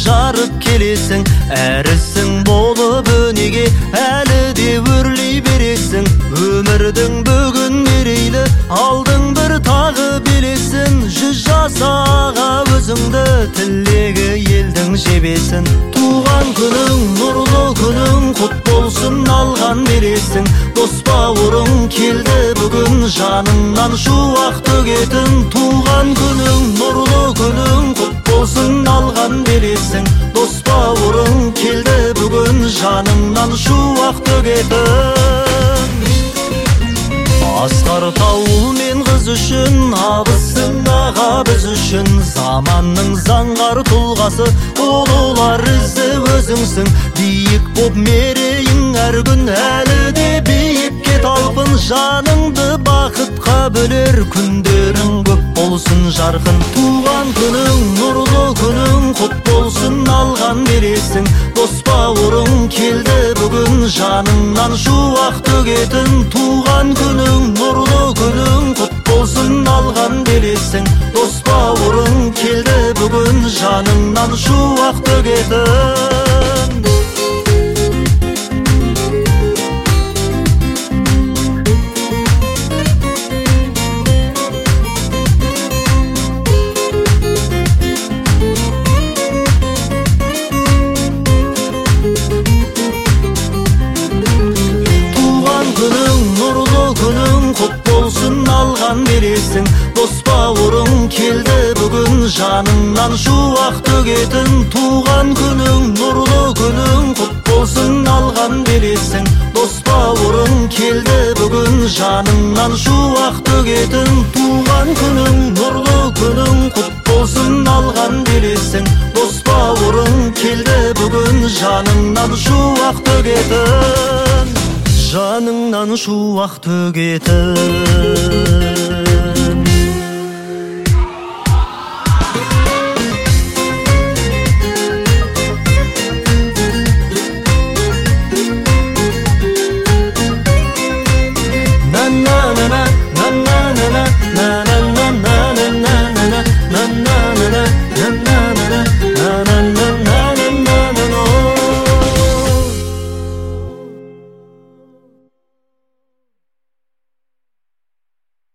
жарып келесің. Әрісің болып өнеге әлі де өрлей бересің. Өмірдің бүгін мерейлі алдың бір тағы белесін. 100 жасаға өзіңді тілегі елдің жебесін. Туған күнің нұрлы күнің құт болсын алған бересің. Дос бауырың келді бүгін жаныңнан шуақ төгетін. Туған күнің нұрлы күнің құт болсын алған бересің. Дос бауырың келді бүгін жаныңнан шуақ төгетін. Асқар тауыл мен қыз үшін, абысың аға біз үшін. Заманның заңғар тұлғасы, ұлылар ізі өзіңсің. Биік боп мерейің әр күн әлі де биікке талпын. Жаныңды бақытқа бөлер күндерің көп болсын жарқын. Туған күнің нұрлы күнің құт болсын алған бересің. Дос бауырың келді бүгін жаныңнан шуақ төгетін. Туған күнің нұрлы күнің құт болсын алған бересің. Дос бауырың келді бүгін жаныңнан шуақ төгетін. Алған бересің. Дос бауырың келді бүгін жаныңнан шуақ төгетін. Туған күнің нұрлы күнің құт болсын алған бересің. Дос бауырың келді бүгін жаныңнан шуақ төгетін. Туған күнің нұрлы күнің құт болсын алған бересің. Дос бауырың келді бүгін жаныңнан шуақ төгетін. Жаныңнан шуақ төгетін.